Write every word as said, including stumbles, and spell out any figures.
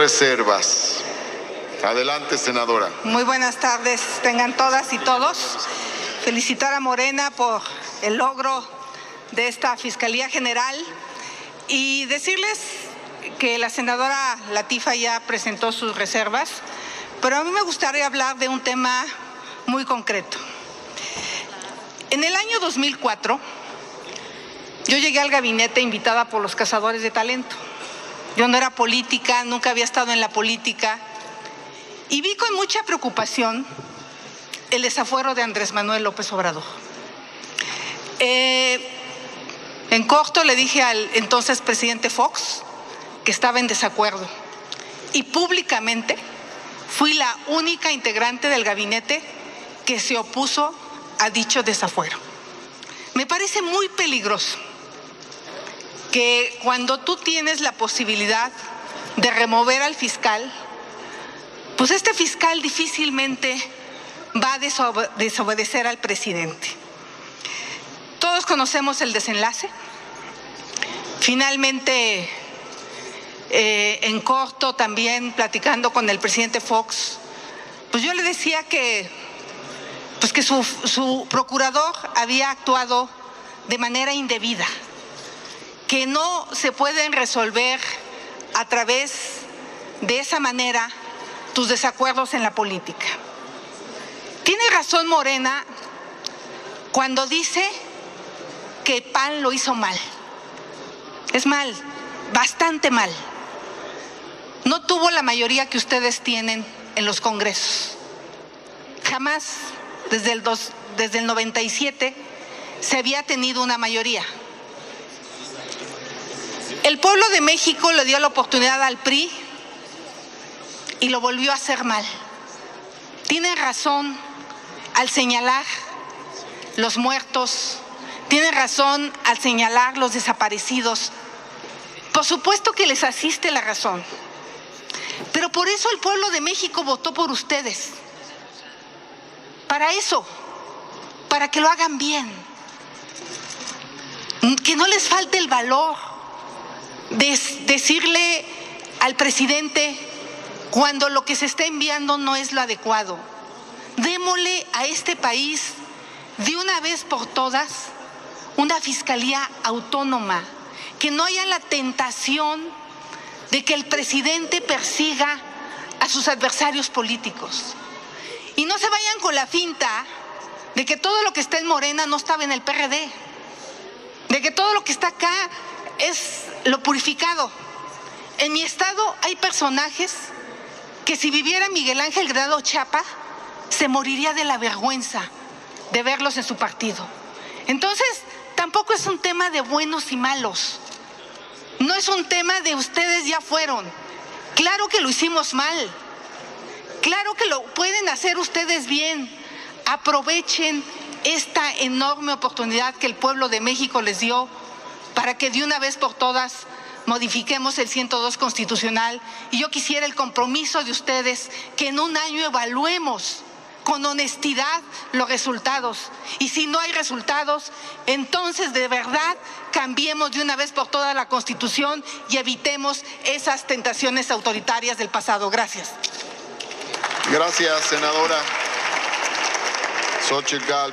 reservas. Adelante, senadora. Muy buenas tardes, tengan todas y todos. Felicitar a Morena por el logro de esta Fiscalía General y decirles que la senadora Latifa ya presentó sus reservas, pero a mí me gustaría hablar de un tema muy concreto. En el año dos mil cuatro, yo llegué al gabinete invitada por los cazadores de talento. Yo no era política, nunca había estado en la política, y vi con mucha preocupación el desafuero de Andrés Manuel López Obrador. Eh, en corto le dije al entonces presidente Fox que estaba en desacuerdo, y públicamente fui la única integrante del gabinete que se opuso a dicho desafuero. Me parece muy peligroso que cuando tú tienes la posibilidad de remover al fiscal, pues este fiscal difícilmente va a desobedecer al presidente. Todos conocemos el desenlace. Finalmente, eh, en corto también, platicando con el presidente Fox, pues yo le decía que, pues que su, su procurador había actuado de manera indebida, que no se pueden resolver a través de esa manera tus desacuerdos en la política. Tiene razón Morena cuando dice que P A N lo hizo mal. Es mal, bastante mal. No tuvo la mayoría que ustedes tienen en los congresos. Jamás, desde el, dos, desde el noventa y siete, se había tenido una mayoría. El pueblo de México le dio la oportunidad al P R I y lo volvió a hacer mal. Tiene razón al señalar los muertos, tiene razón al señalar los desaparecidos. Por supuesto que les asiste la razón, pero por eso el pueblo de México votó por ustedes. Para eso, para que lo hagan bien, que no les falte el valor de decirle al presidente cuando lo que se está enviando no es lo adecuado. Démosle a este país de una vez por todas una fiscalía autónoma, que no haya la tentación de que el presidente persiga a sus adversarios políticos. Y no se vayan con la finta de que todo lo que está en Morena no estaba en el P R D, de que todo lo que está acá es lo purificado. En mi estado hay personajes que si viviera Miguel Ángel Grado Chapa, se moriría de la vergüenza de verlos en su partido. Entonces, tampoco es un tema de buenos y malos. No es un tema de ustedes ya fueron. Claro que lo hicimos mal. Claro que lo pueden hacer ustedes bien. Aprovechen esta enorme oportunidad que el pueblo de México les dio para que de una vez por todas modifiquemos el ciento dos constitucional, y yo quisiera el compromiso de ustedes que en un año evaluemos con honestidad los resultados, y si no hay resultados, entonces de verdad cambiemos de una vez por todas la Constitución y evitemos esas tentaciones autoritarias del pasado. Gracias. Gracias, senadora Xochitl Gálvez.